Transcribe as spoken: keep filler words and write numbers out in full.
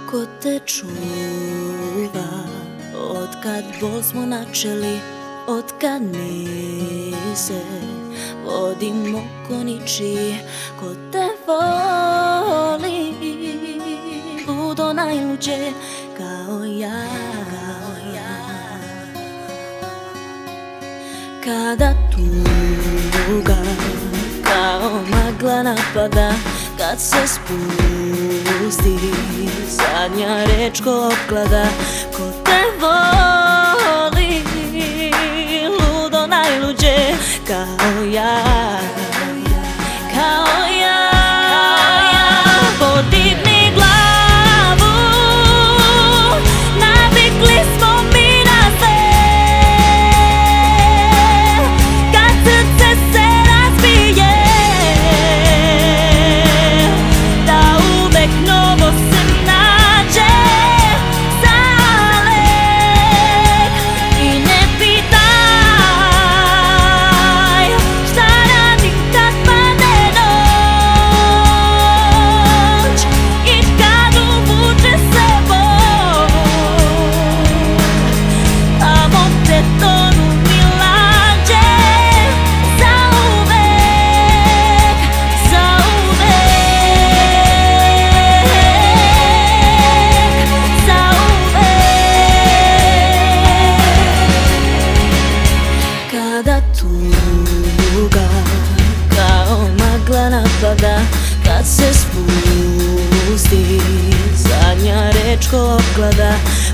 Ko te čuva, otkad bol smo načeli, otkad mi se vodimo ko ničiji. Ko te voli, ludo najluđe kao ja, kao ja. Kada tuga kao magla napada, kad se spusti zadnja reč ko opklada. Ko te voli, ludo najluđe kao ja, kao ja. Podigni glavu, navikli smo mi na sve. Kad srce se razbije, da uvek novo se nađe zalek. I ne pitaj šta radim kad padne noć i kad uvuče se bol. Tamo gde tonu mi lađe, zauvek, zauvek, zauvek. Kada tuga kao magla napada, kad se spusti zadnja reč ko opklada.